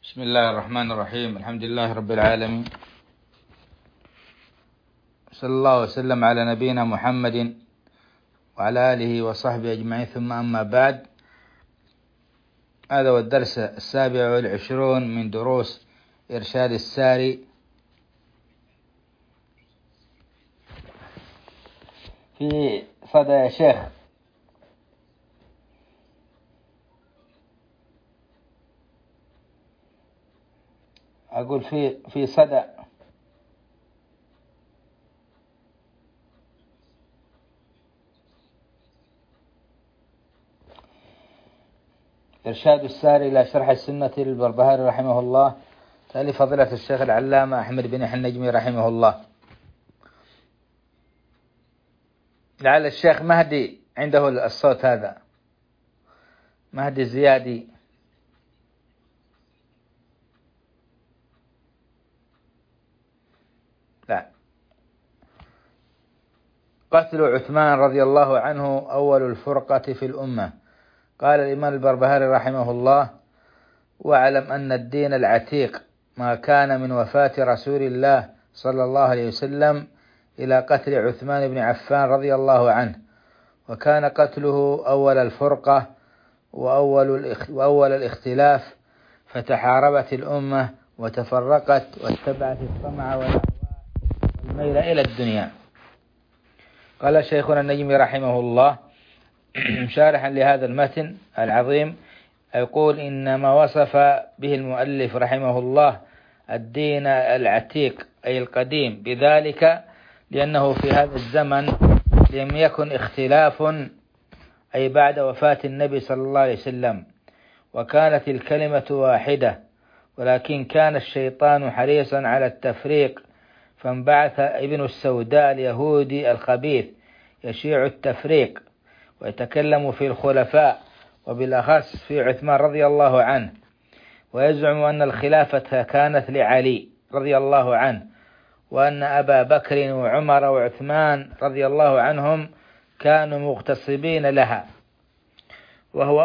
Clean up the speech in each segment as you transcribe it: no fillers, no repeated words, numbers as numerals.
بسم الله الرحمن الرحيم. الحمد لله رب العالمين، صلى الله وسلم على نبينا محمد وعلى آله وصحبه أجمعين، ثم أما بعد. هذا هو الدرس 27 من دروس إرشاد الساري في صدى يا شيخ. أقول في صدى إرشاد الساري إلى شرح السنة للبربهاري رحمه الله، تأليف فضيلة الشيخ العلامة أحمد بن يحيى النجمي رحمه الله. لعل الشيخ مهدي عنده الصوت هذا، مهدي الزيادي. لا. قتل عثمان رضي الله عنه أول الفرقة في الأمة. قال الإمام البربهاري رحمه الله: واعلم أن الدين العتيق ما كان من وفاة رسول الله صلى الله عليه وسلم إلى قتل عثمان بن عفان رضي الله عنه، وكان قتله أول الفرقة وأول الاختلاف، فتحاربت الأمة وتفرقت واتبعت الطمع والأهواء والميل إلى الدنيا. قال شيخنا النجمي رحمه الله شارحا لهذا المتن العظيم، يقول: إنما وصف به المؤلف رحمه الله الدين العتيق أي القديم بذلك لأنه في هذا الزمن لم يكن اختلاف، أي بعد وفاة النبي صلى الله عليه وسلم، وكانت الكلمة واحدة، ولكن كان الشيطان حريصا على التفريق، فانبعث ابن السوداء اليهودي الخبيث يشيع التفريق ويتكلم في الخلفاء، وبالأخص في عثمان رضي الله عنه، ويزعم أن الخلافة كانت لعلي رضي الله عنه، وأن أبا بكر وعمر وعثمان رضي الله عنهم كانوا مغتصبين لها، وهو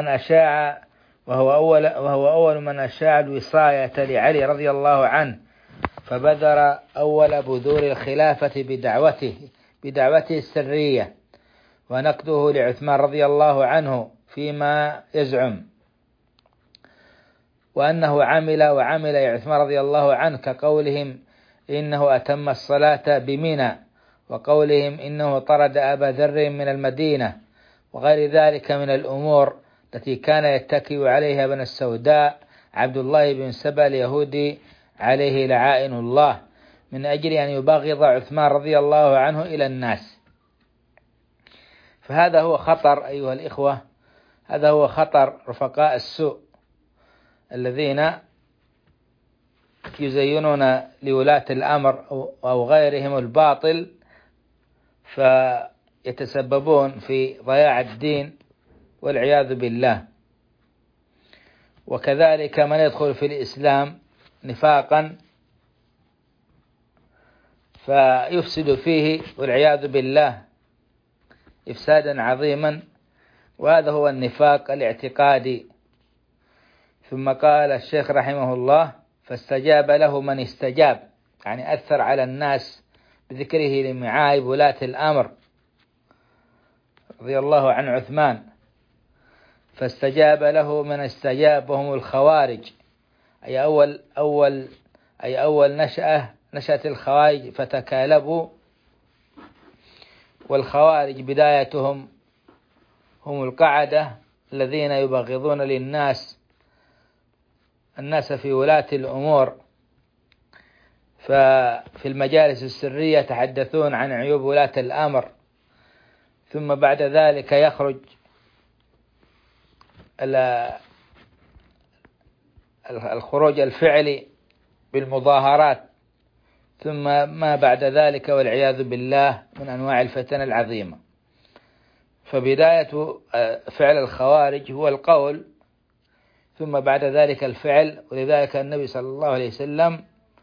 أول من أشاع الوصاية لعلي رضي الله عنه، فبذر أول بذور الخلافة بدعوته السرية، ونقده لعثمان رضي الله عنه فيما يزعم، وأنه وعمل عثمان رضي الله عنه، كقولهم إنه أتم الصلاة بمنى، وقولهم إنه طرد أبا ذر من المدينة، وغير ذلك من الأمور التي كان يتكئ عليها ابن السوداء عبد الله بن سبأ اليهودي عليه لعائن الله، من أجل أن يبغض عثمان رضي الله عنه إلى الناس. فهذا هو خطر أيها الإخوة، هذا هو خطر رفقاء السوء الذين يزينون لولاة الأمر أو غيرهم الباطل، فيتسببون في ضياع الدين والعياذ بالله. وكذلك من يدخل في الإسلام نفاقا فيفسد فيه والعياذ بالله إفسادا عظيما، وهذا هو النفاق الاعتقادي. ثم قال الشيخ رحمه الله: فاستجاب له من استجاب، يعني أثر على الناس بذكره لمعايب ولاة الأمر رضي الله عن عثمان. فاستجاب له من استجاب، وهم الخوارج، أي أول نشأة الخوارج فتكالبوا. والخوارج بدايتهم هم القعدة الذين يبغضون الناس في ولاة الأمور، ففي المجالس السرية يتحدثون عن عيوب ولاة الأمر، ثم بعد ذلك يخرج الخروج الفعلي بالمظاهرات، ثم ما بعد ذلك والعياذ بالله من أنواع الفتن العظيمة. فبداية فعل الخوارج هو القول، ثم بعد ذلك الفعل، ولذلك النبي صلى الله عليه وسلم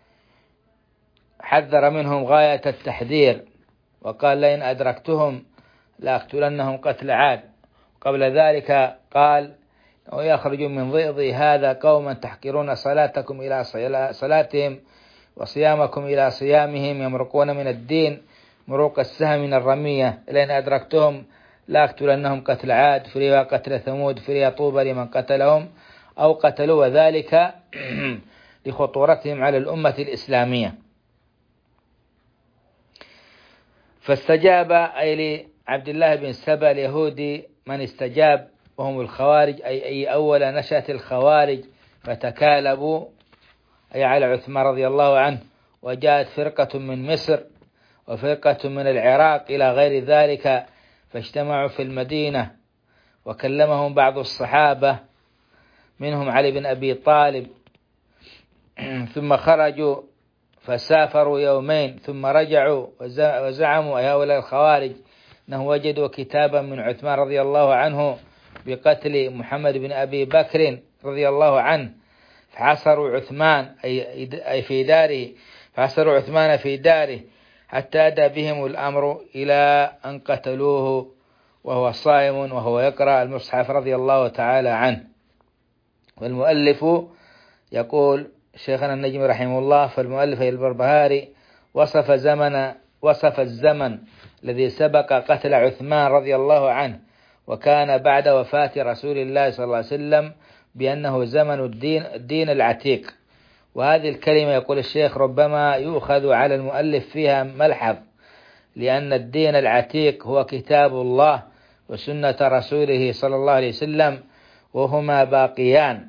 حذر منهم غاية التحذير، وقال: لئن أدركتهم لأقتلنهم قتل عاد. قبل ذلك قال: ويخرج من ضئض هذا قوما تحقرون صلاتكم إلى صلاتهم وصيامكم إلى صيامهم، يمرقون من الدين مروق السهم من الرمية، لئن أدركتهم لا أقتلنهم قتل عاد، فريوا قتل ثمود، فريا طوبى لمن قتلهم أو قتلوا، وذلك لخطورتهم على الأمة الإسلامية. فاستجاب أي لعبد الله بن سبأ اليهودي من استجاب، وهم الخوارج، أي أول نشأة الخوارج، فتكالبوا أي على عثمان رضي الله عنه، وجاءت فرقة من مصر وفرقة من العراق إلى غير ذلك، فاجتمعوا في المدينة، وكلمهم بعض الصحابة منهم علي بن أبي طالب، ثم خرجوا فسافروا يومين ثم رجعوا وزعموا هؤلاء الخوارج أنهم وجدوا كتابا من عثمان رضي الله عنه بقتل محمد بن أبي بكر رضي الله عنه، فحصروا عثمان أي في داره، فحصروا عثمان في داره حتى أدى بهم الأمر إلى أن قتلوه وهو صائم وهو يقرأ المصحف رضي الله تعالى عنه. والمؤلف يقول شيخنا النجم رحمه الله، فالمؤلف البربهاري وصف الزمن الذي سبق قتل عثمان رضي الله عنه وكان بعد وفاة رسول الله صلى الله عليه وسلم بأنه زمن الدين العتيق. وهذه الكلمة يقول الشيخ ربما يؤخذ على المؤلف فيها ملحظ، لأن الدين العتيق هو كتاب الله وسنة رسوله صلى الله عليه وسلم، وهما باقيان،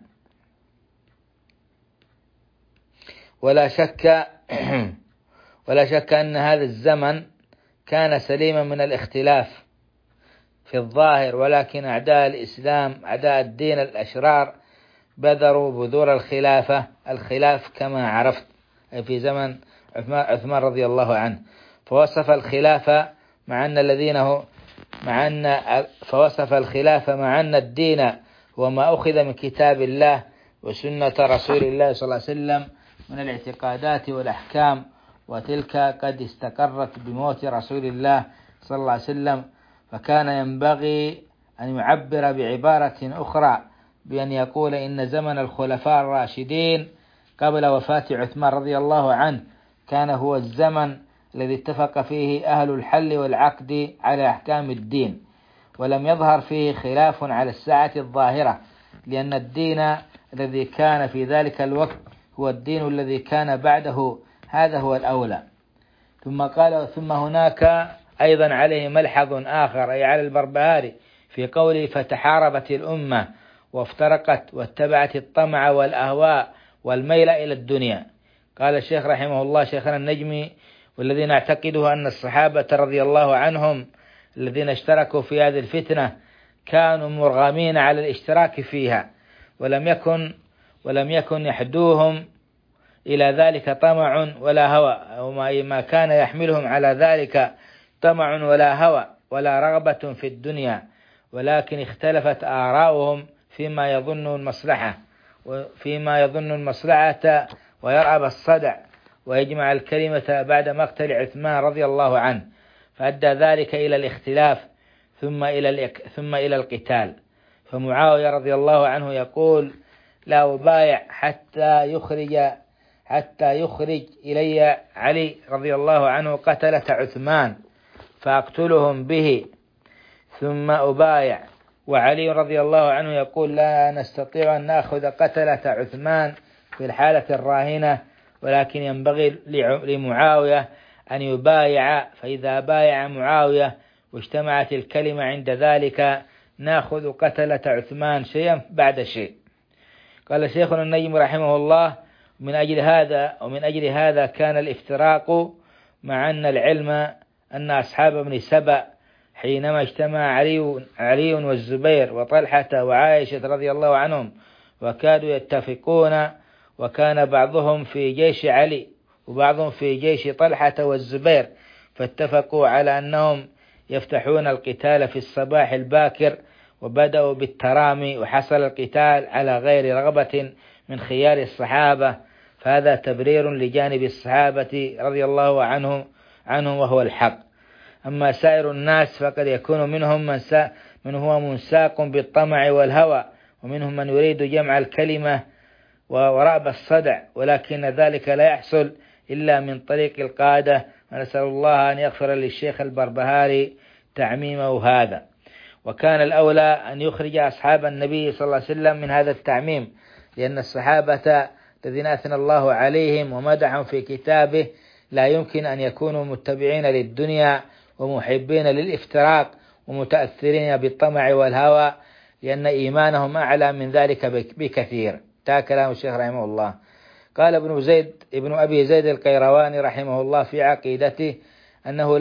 ولا شك أن هذا الزمن كان سليما من الاختلاف في الظاهر، ولكن أعداء الإسلام أعداء الدين الأشرار بذروا بذور الخلاف كما عرفت في زمن عثمان رضي الله عنه، فوصف الخلافة مع أن الدين هو ما أخذ من كتاب الله وسنة رسول الله صلى الله عليه وسلم من الاعتقادات والأحكام، وتلك قد استقرت بموت رسول الله صلى الله عليه وسلم، فكان ينبغي أن يعبر بعبارة أخرى بأن يقول إن زمن الخلفاء الراشدين قبل وفاة عثمان رضي الله عنه كان هو الزمن الذي اتفق فيه أهل الحل والعقد على أحكام الدين، ولم يظهر فيه خلاف على الساعة الظاهرة، لأن الدين الذي كان في ذلك الوقت هو الدين الذي كان بعده، هذا هو الأولى. ثم قال ثم هناك أيضا عليه ملحظ آخر أي على البربهاري في قوله فتحاربت الأمة وافترقت واتبعت الطمع والأهواء والميل إلى الدنيا. قال الشيخ رحمه الله شيخنا النجمي والذي نعتقده أن الصحابة رضي الله عنهم الذين اشتركوا في هذه الفتنة كانوا مرغمين على الاشتراك فيها، ولم يكن يحدوهم إلى ذلك طمع ولا هوى، أو ما كان يحملهم على ذلك طمع ولا هوى ولا رغبة في الدنيا، ولكن اختلفت آراؤهم فيما يظن المصلحة ويرعب الصدع ويجمع الكلمة بعد مقتل عثمان رضي الله عنه، فأدى ذلك إلى الاختلاف ثم إلى القتال. فمعاوية رضي الله عنه يقول لا أبايع حتى يخرج إلي علي رضي الله عنه قتلة عثمان فأقتلهم به ثم أبايع. وعلي رضي الله عنه يقول لا نستطيع أن نأخذ قتلة عثمان في الحالة الراهنة، ولكن ينبغي لمعاوية أن يبايع، فإذا بايع معاوية واجتمعت الكلمة عند ذلك نأخذ قتلة عثمان شيئا بعد شيء. قال شيخنا النجم رحمه الله ومن أجل هذا كان الافتراق، مع أن العلم أن أصحاب ابن سبأ حينما اجتمع علي والزبير وطلحة وعائشة رضي الله عنهم وكادوا يتفقون، وكان بعضهم في جيش علي وبعضهم في جيش طلحة والزبير، فاتفقوا على أنهم يفتحون القتال في الصباح الباكر، وبدأوا بالترامي وحصل القتال على غير رغبة من خيار الصحابة، فهذا تبرير لجانب الصحابة رضي الله عنهم وهو الحق. أما سائر الناس فقد يكون منهم من هو منساق بالطمع والهوى ومنهم من يريد جمع الكلمة ورأب الصدع، ولكن ذلك لا يحصل إلا من طريق القادة، ونسأل الله أن يغفر للشيخ البربهاري تعميمه هذا. وكان الأولى أن يخرج أصحاب النبي صلى الله عليه وسلم من هذا التعميم، لأن الصحابة الذين أثنى الله عليهم ومدحهم في كتابه لا يمكن أن يكونوا متبعين للدنيا ومحبين للافتراق ومتأثرين بالطمع والهوى، لأن إيمانهم أعلى من ذلك بكثير. تا كلام الشيخ رحمه الله. قال ابن أبي زيد القيرواني رحمه الله في عقيدته أنه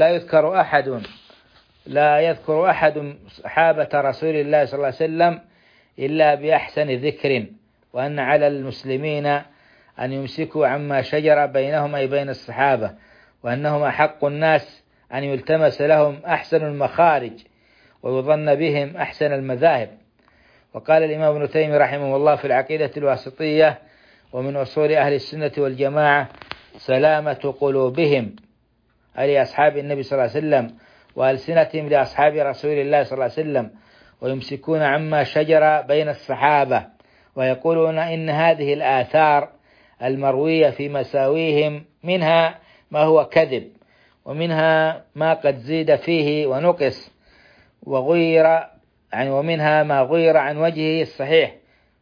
لا يذكر أحد صحابة رسول الله صلى الله عليه وسلم إلا بأحسن ذكر، وأن على المسلمين أن يمسكوا عما شجر بينهم أي بين الصحابة، وأنهم أحق الناس أن يلتمس لهم أحسن المخارج ويظن بهم أحسن المذاهب. وقال الإمام ابن تيمية رحمه الله في العقيدة الواسطية: ومن أصول أهل السنة والجماعة سلامة قلوبهم، أي أصحاب النبي صلى الله عليه وسلم، وألسنتهم لأصحاب رسول الله صلى الله عليه وسلم، ويمسكون عما شجر بين الصحابة، ويقولون إن هذه الآثار المروية في مساويهم منها ما هو كذب، ومنها ما قد زيد فيه ونقص وغير، يعني ومنها ما غير عن وجهه الصحيح،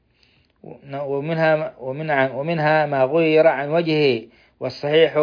ومنها ما غير عن وجهه، والصحيح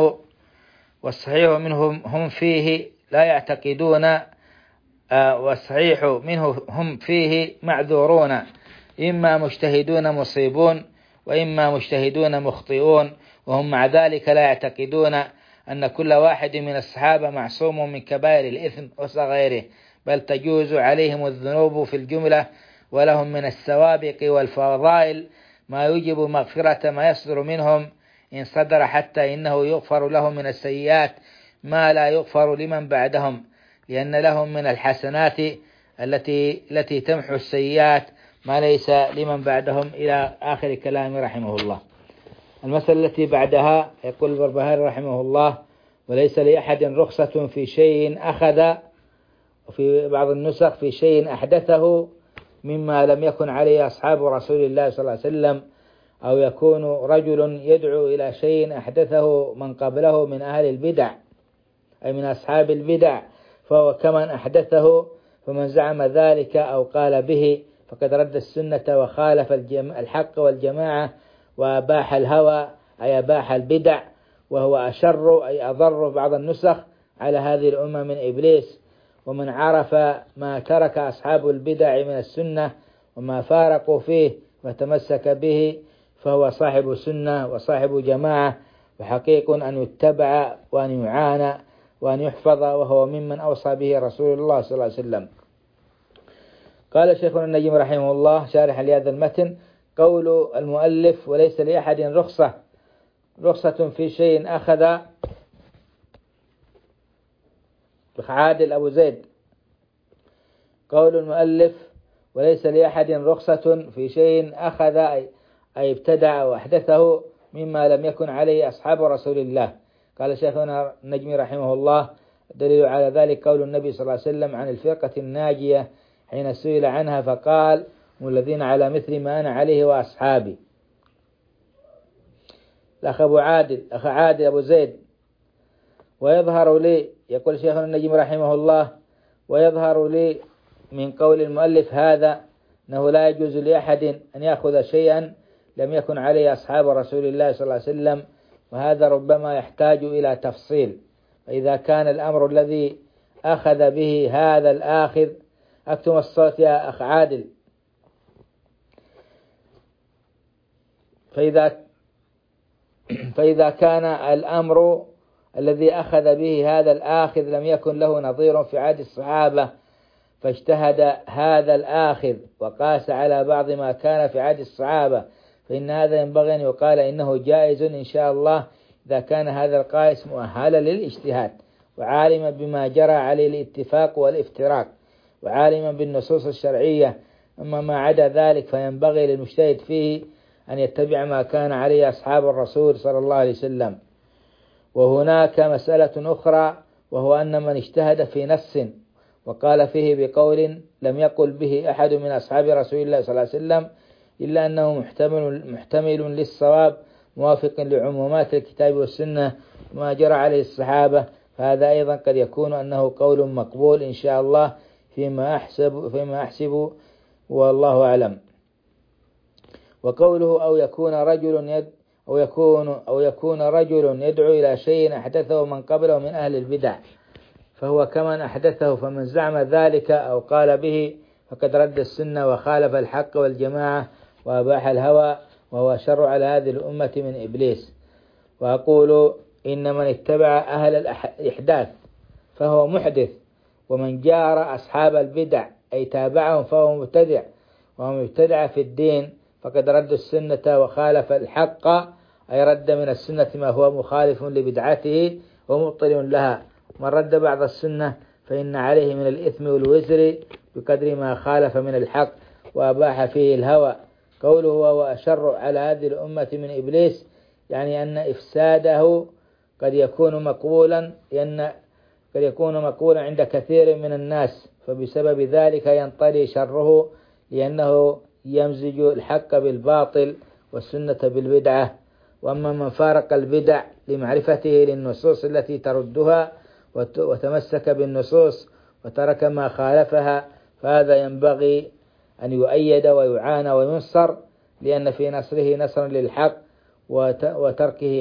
منهم هم فيه لا يعتقدون، والصحيح منه هم فيه معذورون، إما مجتهدون مصيبون وإما مجتهدون مخطئون، وهم مع ذلك لا يعتقدون أن كل واحد من الصحابة معصوم من كبائر الإثم وصغيره، بل تجوز عليهم الذنوب في الجملة، ولهم من السوابق والفضائل ما يوجب مغفرة ما يصدر منهم إن صدر، حتى إنه يغفر لهم من السيئات ما لا يغفر لمن بعدهم، لأن لهم من الحسنات التي تمحو السيئات ما ليس لمن بعدهم، إلى آخر كلام رحمه الله. المسألة التي بعدها يقول البربهاري رحمه الله: وليس لأحد رخصة في شيء أخذ، وفي بعض النسخ في شيء أحدثه مما لم يكن عليه أصحاب رسول الله صلى الله عليه وسلم، أو يكون رجل يدعو إلى شيء أحدثه من قبله من أهل البدع، أي من أصحاب البدع، فهو كمن أحدثه، فمن زعم ذلك أو قال به فقد رد السنة وخالف الحق والجماعة، وأباح الهوى أي أباح البدع، وهو أشر أي أضر بعض النسخ على هذه الأمة من إبليس. ومن عرف ما ترك أصحاب البدع من السنة وما فارقوا فيه وتمسك به فهو صاحب سنة وصاحب جماعة، وحقيق أن يتبع وأن يعانى وأن يحفظ، وهو ممن أوصى به رسول الله صلى الله عليه وسلم. قال شيخنا النجم رحمه الله شارحا لهذا المتن: قول المؤلف: وليس لأحد رخصة في شيء أخذ، عادل أبو زيد. قول المؤلف: وليس لأحد رخصة في شيء أخذ أي ابتدع وأحدثه مما لم يكن عليه أصحاب رسول الله. قال شيخنا النجمي رحمه الله: دليل على ذلك قول النبي صلى الله عليه وسلم عن الفرقة الناجية حين سئل عنها فقال: هم الذين على مثل ما أنا عليه وأصحابي. الأخ عادل أبو زيد: ويظهر لي، يقول شيخنا النجم رحمه الله: ويظهر لي من قول المؤلف هذا أنه لا يجوز لأحد أن يأخذ شيئا لم يكن عليه أصحاب رسول الله صلى الله عليه وسلم، وهذا ربما يحتاج إلى تفصيل. فإذا كان الأمر الذي أخذ به هذا الآخذ، أكتم الصوت يا أخ عادل، فإذا كان الأمر الذي أخذ به هذا الآخذ لم يكن له نظير في عهد الصحابة، فاجتهد هذا الآخذ وقاس على بعض ما كان في عهد الصحابة، فإن هذا ينبغي أن يقال إنه جائز إن شاء الله إذا كان هذا القائس مؤهلا للاجتهاد، وعالما بما جرى عليه الاتفاق والافتراق، وعالما بالنصوص الشرعية. أما ما عدا ذلك فينبغي للمجتهد فيه أن يتبع ما كان عليه أصحاب الرسول صلى الله عليه وسلم. وهناك مسألة أخرى، وهو أن من اجتهد في نص وقال فيه بقول لم يقل به أحد من أصحاب رسول الله صلى الله عليه وسلم إلا أنه محتمل للصواب موافق لعمومات الكتاب والسنة ما جرى عليه الصحابة، فهذا أيضا قد يكون أنه قول مقبول إن شاء الله فيما أحسب والله أعلم. وقوله أو يكون رجل يدعو إلى شيء أحدثه من قبله من أهل البدع، فهو كمن أحدثه، فمن زعم ذلك أو قال به فقد رد السنة وخالف الحق والجماعة وأباح الهوى، وهو شر على هذه الأمة من إبليس. وأقول إن من اتبع أهل الإحداث فهو محدث، ومن جار أصحاب البدع أي تابعهم فهو مبتدع، ومن ابتدع في الدين فقد رد السنة وخالف الحق، أي رد من السنة ما هو مخالف لبدعته ومبطل لها. من رد بعض السنة فإن عليه من الإثم والوزر بقدر ما خالف من الحق وأباح فيه الهوى. قوله وهو أشر على هذه الأمة من إبليس، يعني أن إفساده قد يكون مقبولا عند كثير من الناس، فبسبب ذلك ينطلي شره، لأنه يمزج الحق بالباطل والسنة بالبدعة. وأما من فارق البدع لمعرفته للنصوص التي تردها وتمسك بالنصوص وترك ما خالفها، فهذا ينبغي أن يؤيد ويعانى وينصر، لأن في نصره نصرا للحق وتركه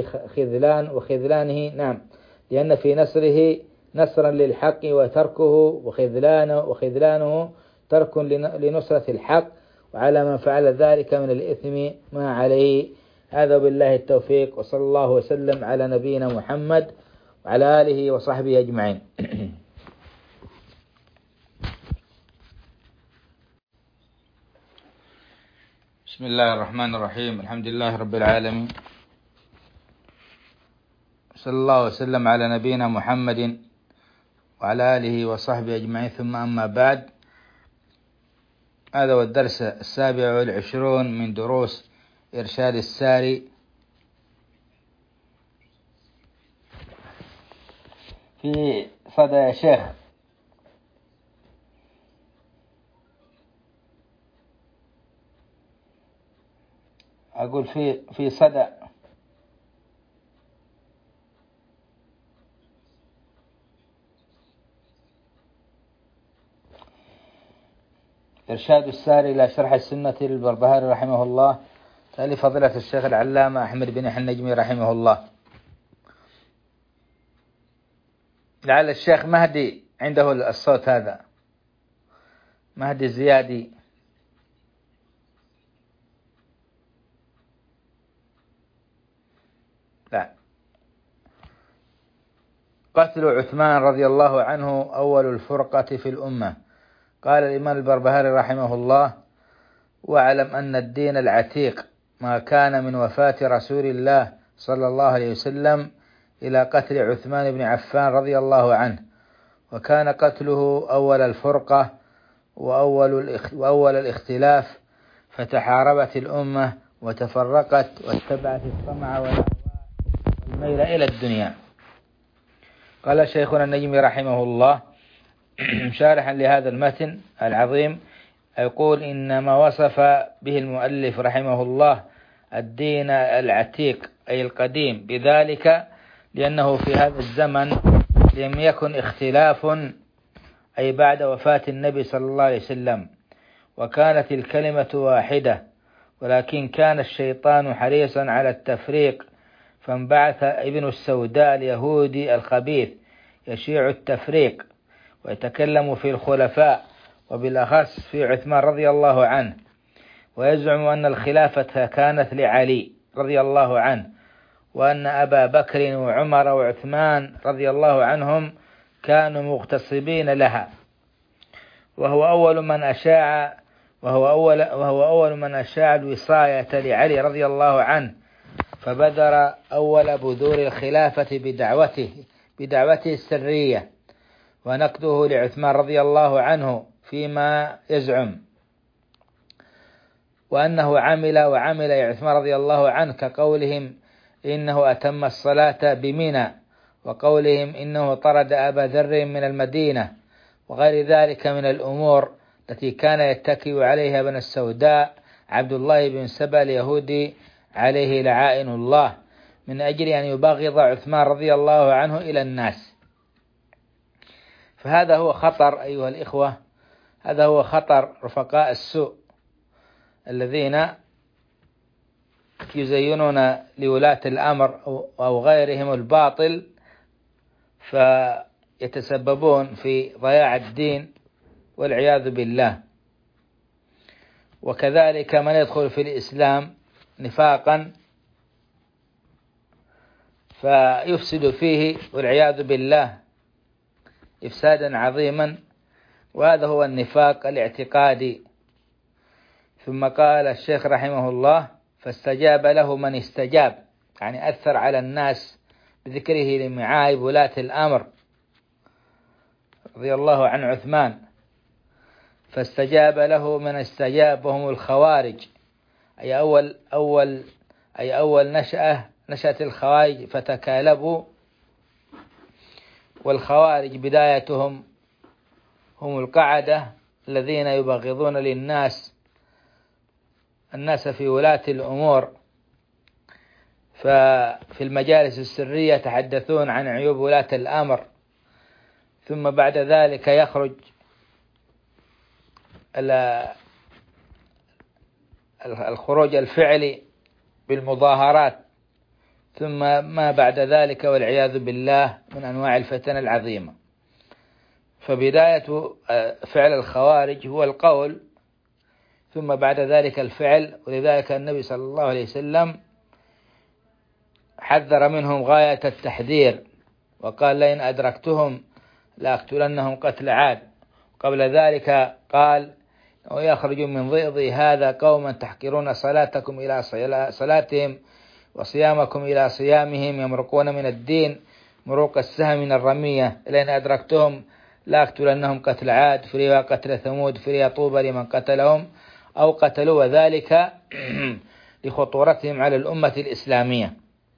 لأن في نصره نصرا للحق وتركه وخذلانه ترك لنصرة الحق، وعلى من فعل ذلك من الإثم ما عليه. هذا بالله التوفيق، وصلى الله وسلم على نبينا محمد وعلى آله وصحبه أجمعين. بسم الله الرحمن الرحيم، الحمد لله رب العالمين، صلى الله وسلم على نبينا محمد وعلى آله وصحبه أجمعين، ثم أما بعد. هذا هو الدرس 27 من دروس إرشاد الساري في صدى يا شيخ. أقول في صدى إرشاد الساري إلى شرح السنة للبربهاري رحمه الله، تأليف فضيلة الشيخ العلامة أحمد بن يحيى النجمي رحمه الله. لعل الشيخ مهدي عنده الصوت هذا، مهدي الزيادي. لا. قتل عثمان رضي الله عنه أول الفرقة في الأمة. قال الإمام البربهاري رحمه الله: واعلم أن الدين العتيق ما كان من وفاة رسول الله صلى الله عليه وسلم إلى قتل عثمان بن عفان رضي الله عنه، وكان قتله أول الفرقة وأول الاختلاف، فتحاربت الأمة وتفرقت واتبعت الطمع والأهواء والميل إلى الدنيا. قال شيخنا النجمي رحمه الله شارحا لهذا المتن العظيم، يقول: إنما وصف به المؤلف رحمه الله الدين العتيق أي القديم بذلك لأنه في هذا الزمن لم يكن اختلاف، أي بعد وفاة النبي صلى الله عليه وسلم، وكانت الكلمة واحدة، ولكن كان الشيطان حريصا على التفريق، فانبعث ابن السوداء اليهودي الخبيث يشيع التفريق ويتكلم في الخلفاء، وبالأخص في عثمان رضي الله عنه، ويزعم أن الخلافة كانت لعلي رضي الله عنه، وأن أبا بكر وعمر وعثمان رضي الله عنهم كانوا مغتصبين لها، وهو أول من أشاع الوصاية لعلي رضي الله عنه، فبذر أول بذور الخلافة بدعوته السرية، ونقده لعثمان رضي الله عنه فيما يزعم، وأنه عمل يا عثمان رضي الله عنه، كقولهم إنه أتم الصلاة بمنى، وقولهم إنه طرد أبا ذر من المدينة، وغير ذلك من الأمور التي كان يتكي عليها ابن السوداء عبد الله بن سبأ اليهودي عليه لعائن الله، من أجل أن يبغض عثمان رضي الله عنه إلى الناس. فهذا هو خطر أيها الإخوة، هذا هو خطر رفقاء السوء الذين يزينون لولاة الأمر أو غيرهم الباطل، فيتسببون في ضياع الدين والعياذ بالله. وكذلك من يدخل في الإسلام نفاقا فيفسد فيه والعياذ بالله إفسادا عظيما، وهذا هو النفاق الاعتقادي. ثم قال الشيخ رحمه الله: فاستجاب له من استجاب، يعني أثر على الناس بذكره لمعايب ولاة الأمر رضي الله عن عثمان. فاستجاب له من استجاب وهم الخوارج، أي أول نشأة الخوارج فتكالبوا. والخوارج بدايتهم هم القعدة الذين يبغضون الناس في ولاة الأمور، ففي المجالس السرية يتحدثون عن عيوب ولاة الأمر، ثم بعد ذلك يخرج الخروج الفعلي بالمظاهرات، ثم ما بعد ذلك والعياذ بالله من أنواع الفتن العظيمة. فبداية فعل الخوارج هو القول، ثم بعد ذلك الفعل. ولذلك النبي صلى الله عليه وسلم حذر منهم غاية التحذير، وقال: لئن أدركتهم لأقتلنهم قتل عاد. قبل ذلك قال: ويخرج من ضئضي هذا قوما تحقرون صلاتكم إلى صلاتهم وصيامكم إلى صيامهم، يمرقون من الدين مروق السهم من الرمية، لئن أدركتهم لأقتلنهم قتل عاد، فريوا قتل ثمود، فريا طوبى لمن قتلهم أو قتلوا، وذلك لخطورتهم على الأمة الإسلامية.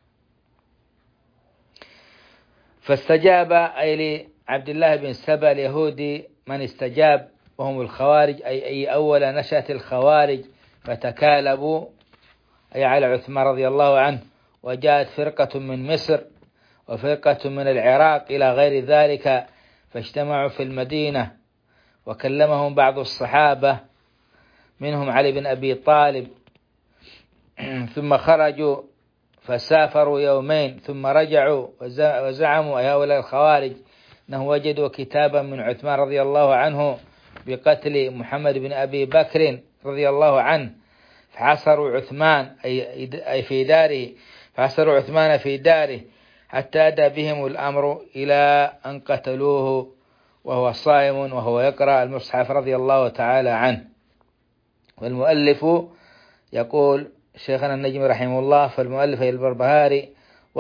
فاستجاب أي لعبد الله بن سبأ اليهودي من استجاب وهم الخوارج، أي أول نشأة الخوارج فتكالبوا أي على عثمان رضي الله عنه. وجاءت فرقة من مصر وفرقة من العراق إلى غير ذلك، فاجتمعوا في المدينة وكلمهم بعض الصحابة منهم علي بن أبي طالب، ثم خرجوا فسافروا يومين ثم رجعوا وزعموا أي هؤلاء الخوارج أنه وجدوا كتابا من عثمان رضي الله عنه بقتل محمد بن أبي بكر رضي الله عنه، فحاصروا عثمان أي في داره، فحاصروا عثمان في داره حتى أدى بهم الأمر إلى أن قتلوه وهو صائم وهو يقرأ المصحف رضي الله تعالى عنه. والمؤلف يقول شيخنا النجم رحمه الله: فالمؤلف البربهاري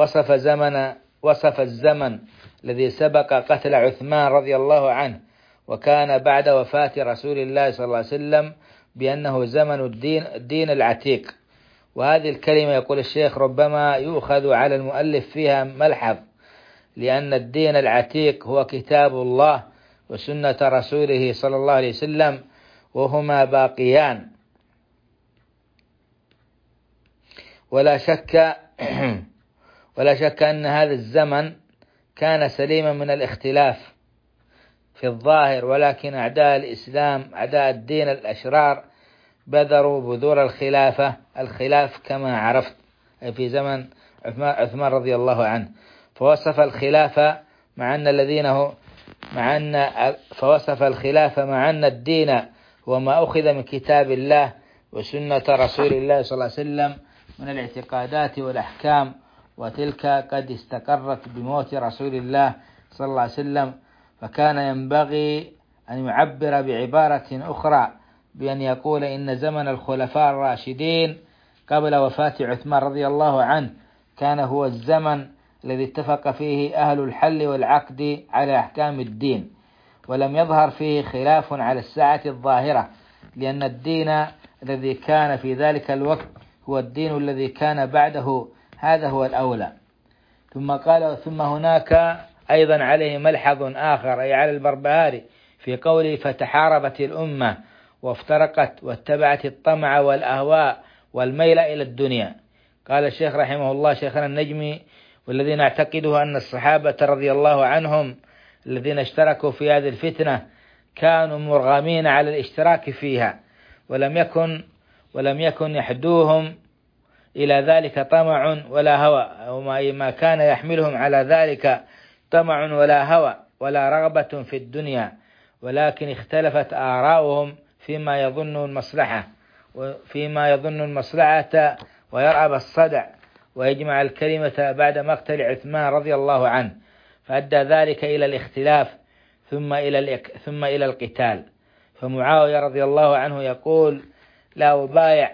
وصف الزمن الذي سبق قتل عثمان رضي الله عنه وكان بعد وفاة رسول الله صلى الله عليه وسلم بأنه زمن الدين العتيق. وهذه الكلمة يقول الشيخ ربما يؤخذ على المؤلف فيها ملحظ، لأن الدين العتيق هو كتاب الله وسنة رسوله صلى الله عليه وسلم، وهما باقيان. ولا شك أن هذا الزمن كان سليما من الاختلاف في الظاهر، ولكن أعداء الإسلام أعداء الدين الأشرار بذروا بذور الخلاف كما عرفت في زمن عثمان رضي الله عنه. فوصف الخلافة مع أن الدين هو ما أخذ من كتاب الله وسنة رسول الله صلى الله عليه وسلم من الاعتقادات والأحكام، وتلك قد استقرت بموت رسول الله صلى الله عليه وسلم. فكان ينبغي أن يعبر بعبارة أخرى بأن يقول إن زمن الخلفاء الراشدين قبل وفاة عثمان رضي الله عنه كان هو الزمن الذي اتفق فيه أهل الحل والعقد على أحكام الدين، ولم يظهر فيه خلاف على الساعة الظاهرة، لأن الدين الذي كان في ذلك الوقت هو الدين الذي كان بعده، هذا هو الأولى. ثم قال: ثم هناك أيضا عليه ملحظ آخر أي على البربهاري في قوله فتحاربت الأمة وافترقت واتبعت الطمع والأهواء والميل إلى الدنيا. قال الشيخ رحمه الله شيخنا النجمي: والذي نعتقده أن الصحابة رضي الله عنهم الذين اشتركوا في هذه الفتنة كانوا مرغمين على الاشتراك فيها، ولم يكن يحدوهم إلى ذلك طمع ولا هوى، أو ما كان يحملهم على ذلك طمع ولا هوى ولا رغبة في الدنيا، ولكن اختلفت آراؤهم فيما يظن المصلحة ويرأب الصدع ويجمع الكلمة بعد مقتل عثمان رضي الله عنه، فأدى ذلك إلى الاختلاف ثم إلى القتال. فمعاوية رضي الله عنه يقول: لا أبايع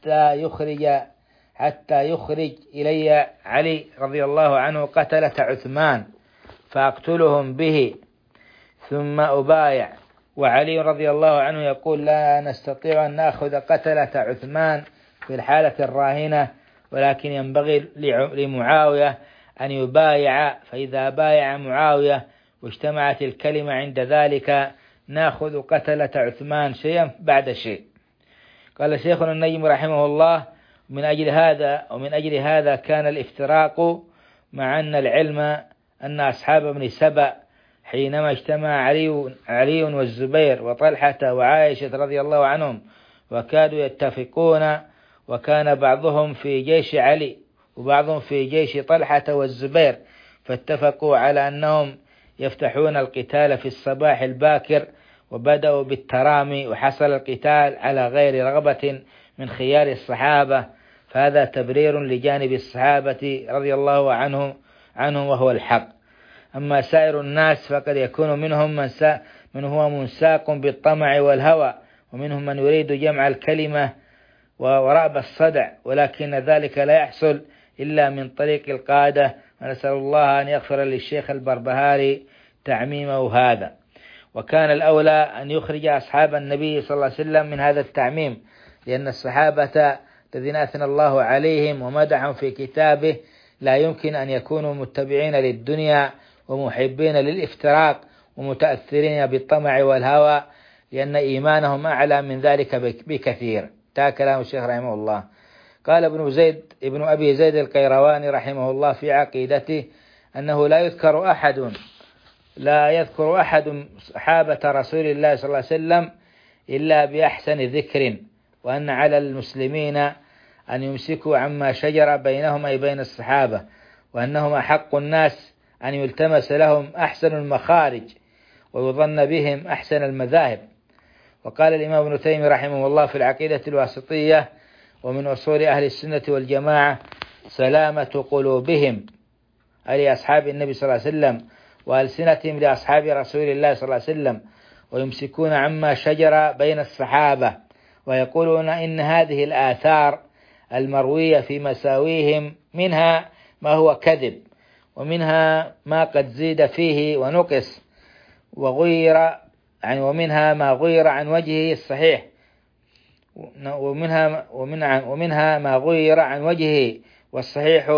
حتى يخرج إلي علي رضي الله عنه قتلة عثمان فأقتلهم به ثم أبايع. وعلي رضي الله عنه يقول: لا نستطيع أن نأخذ قتلة عثمان في الحالة الراهنة، ولكن ينبغي لمعاوية أن يبايع، فإذا بايع معاوية واجتمعت الكلمة عند ذلك نأخذ قتلة عثمان شيئا بعد شيء. قال شيخنا النجم رحمه الله: ومن أجل هذا كان الافتراق، مع أن العلم أن أصحاب ابن سبأ حينما اجتمع علي والزبير وطلحة وعائشة رضي الله عنهم وكادوا يتفقون، وكان بعضهم في جيش علي وبعضهم في جيش طلحة والزبير، فاتفقوا على أنهم يفتحون القتال في الصباح الباكر، وبدأوا بالترامي، وحصل القتال على غير رغبة من خيار الصحابة، فهذا تبرير لجانب الصحابة رضي الله عنهم وهو الحق. أما سائر الناس فقد يكون منهم من هو منساق بالطمع والهوى، ومنهم من يريد جمع الكلمة ورأب الصدع، ولكن ذلك لا يحصل إلا من طريق القادة، ونسأل الله أن يغفر للشيخ البربهاري تعميمه هذا. وكان الأولى أن يخرج أصحاب النبي صلى الله عليه وسلم من هذا التعميم، لأن الصحابة الذين أثنى الله عليهم ومدحهم في كتابه لا يمكن أن يكونوا متبعين للدنيا ومحبين للافتراق ومتأثرين بالطمع والهوى، لأن إيمانهم أعلى من ذلك بكثير. تا كلام الشيخ رحمه الله. قال ابن أبي زيد القيرواني رحمه الله في عقيدته أنه لا يذكر أحد صحابة رسول الله صلى الله عليه وسلم إلا بأحسن ذكر، وأن على المسلمين أن يمسكوا عما شجر بينهم أي بين الصحابة، وأنهم أحق الناس أن يلتمس لهم أحسن المخارج ويظن بهم أحسن المذاهب. وقال الإمام ابن تيمية رحمه الله في العقيدة الواسطية: ومن أصول أهل السنة والجماعة سلامة قلوبهم، أي أصحاب النبي صلى الله عليه وسلم، وألسنتهم لأصحاب رسول الله صلى الله عليه وسلم، ويمسكون عما شجر بين الصحابة، ويقولون إن هذه الآثار المروية في مساويهم منها ما هو كذب، ومنها ما قد زيد فيه ونقص وغير، يعني ومنها ما غير عن وجهه الصحيح، ومنها ما غير عن وجهه، والصحيح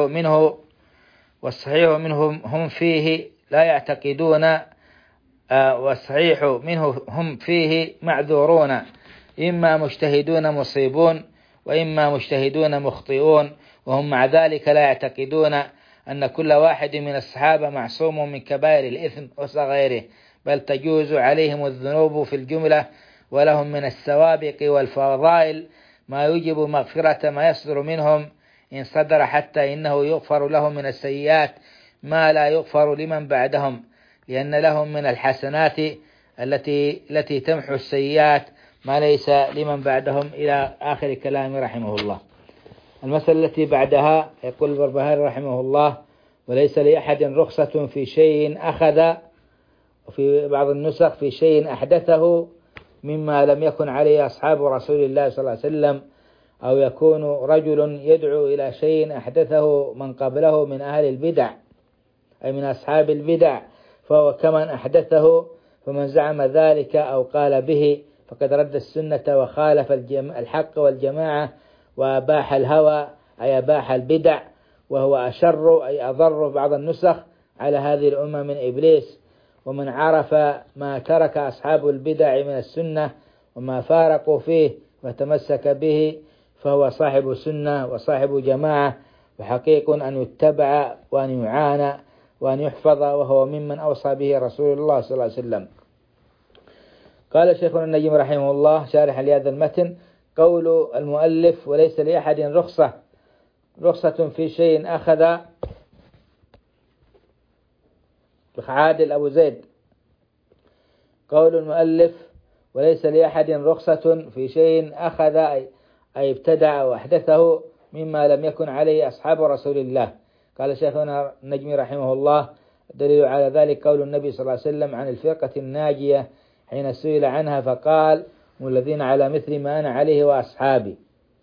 منهم هم فيه لا يعتقدون، والصحيح منه هم فيه معذورون، إما مجتهدون مصيبون وإما مجتهدون مخطئون، وهم مع ذلك لا يعتقدون أن كل واحد من الصحابة معصوم من كبائر الإثم وصغيره، بل تجوز عليهم الذنوب في الجملة، ولهم من السوابق والفضائل ما يوجب مغفرة ما يصدر منهم إن صدر، حتى إنه يغفر لهم من السيئات ما لا يغفر لمن بعدهم، لأن لهم من الحسنات التي تمحو السيئات ما ليس لمن بعدهم، إلى آخر كلام رحمه الله. المسألة التي بعدها يقول البربهاري رحمه الله: وليس لأحد رخصة في شيء أخذ، وفي بعض النسخ في شيء أحدثه مما لم يكن عليه أصحاب رسول الله صلى الله عليه وسلم، أو يكون رجل يدعو إلى شيء أحدثه من قبله من أهل البدع، أي من أصحاب البدع، فهو كمن أحدثه، فمن زعم ذلك أو قال به فقد رد السنة وخالف الحق والجماعة، وأباح الهوى أي أباح البدع، وهو أشر أي أضر بعض النسخ على هذه الأمة من إبليس، ومن عرف ما ترك أصحاب البدع من السنة وما فارقوا فيه وتمسك به فهو صاحب سنة وصاحب جماعة، وحقيق أن يتبع وأن يعانى وأن يحفظ، وهو ممن أوصى به رسول الله صلى الله عليه وسلم. قال شيخنا النجم رحمه الله شارحا لهذا المتن: قول المؤلف: وليس لأحد رخصة في شيء أخذ. عادل أبو زيد: قول المؤلف: وليس لأحد رخصة في شيء أخذ أي ابتدع وأحدثه مما لم يكن عليه أصحاب رسول الله. قال شيخنا النجمي رحمه الله: الدليل على ذلك قول النبي صلى الله عليه وسلم عن الفرقة الناجية حين سئل عنها فقال: هم الذين على مثل ما أنا عليه وأصحابي.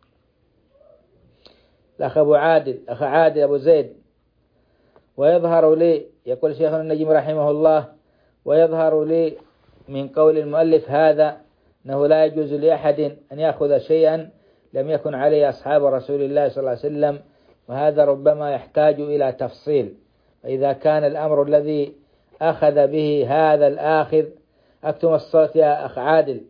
الأخ عادل أبو زيد: ويظهر لي، يقول شيخنا النجم رحمه الله: ويظهر لي من قول المؤلف هذا أنه لا يجوز لأحد أن يأخذ شيئا لم يكن عليه أصحاب رسول الله صلى الله عليه وسلم، وهذا ربما يحتاج إلى تفصيل. فإذا كان الأمر الذي أخذ به هذا الآخذ، أكتم الصوت يا أخ عادل.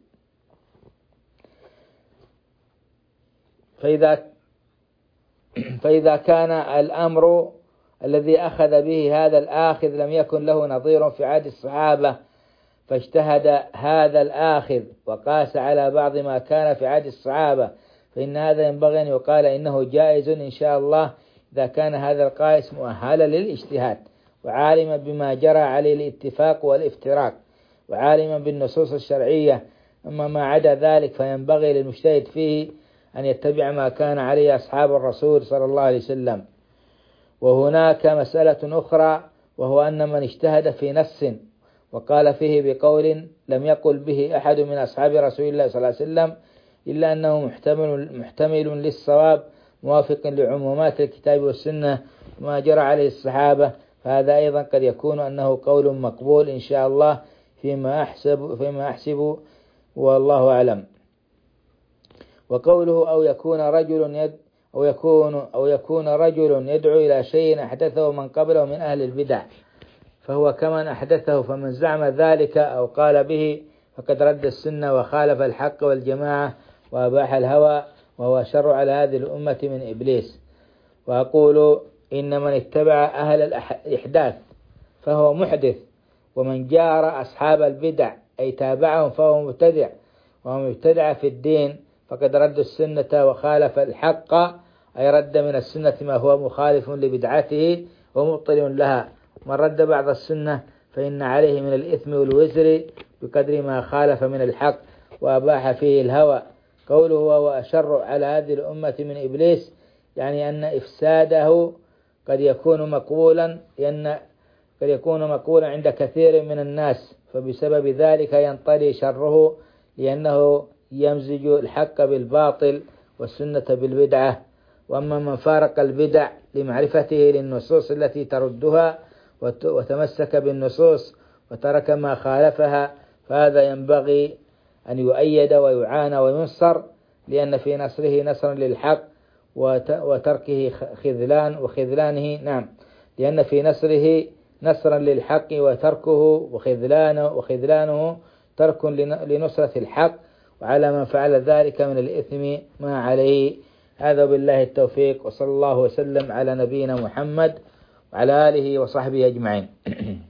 فإذا كان الأمر الذي أخذ به هذا الآخذ لم يكن له نظير في عهد الصحابة، فاجتهد هذا الآخذ وقاس على بعض ما كان في عهد الصحابة، فإن هذا ينبغي أن يقال إنه جائز إن شاء الله إذا كان هذا القائس مؤهلا للاجتهاد وعالما بما جرى عليه الاتفاق والافتراق وعالما بالنصوص الشرعية. أما ما عدا ذلك فينبغي للمجتهد فيه أن يتبع ما كان عليه أصحاب الرسول صلى الله عليه وسلم. وهناك مسألة أخرى، وهو أن من اجتهد في نص وقال فيه بقول لم يقل به أحد من أصحاب رسول الله صلى الله عليه وسلم إلا أنه محتمل للصواب موافق لعمومات الكتاب والسنة ما جرى عليه الصحابة، فهذا أيضا قد يكون أنه قول مقبول إن شاء الله فيما أحسب والله أعلم. وقوله أو يكون رجل يدعو إلى شيء أحدثه من قبله من أهل البدع، فهو كمن أحدثه، فمن زعم ذلك أو قال به فقد رد السنة وخالف الحق والجماعة وأباح الهوى، وهو شر على هذه الأمة من إبليس. وأقول إن من اتبع أهل الإحداث فهو محدث، ومن جار أصحاب البدع أي تابعهم فهو مبتدع، ومن ابتدع في الدين فقد رد السنة وخالف الحق، أي رد من السنة ما هو مخالف لبدعته ومبطل لها. من رد بعض السنة فإن عليه من الإثم والوزر بقدر ما خالف من الحق وأباح فيه الهوى. قوله وهو أشر على هذه الأمة من إبليس، يعني أن إفساده قد يكون مقبولا عند كثير من الناس، فبسبب ذلك ينطلي شره، لأنه يمزج الحق بالباطل والسنة بالبدعة. وأما من فارق البدع لمعرفته للنصوص التي تردها وتمسك بالنصوص وترك ما خالفها، فهذا ينبغي أن يؤيد ويعانى وينصر، لأن في نصره نصرا للحق وتركه وخذلانه لأن في نصره نصرا للحق وتركه وخذلانه ترك لنصرة الحق، وعلى من فعل ذلك من الإثم ما عليه. هذا بالله التوفيق، وصلى الله وسلم على نبينا محمد وعلى آله وصحبه أجمعين.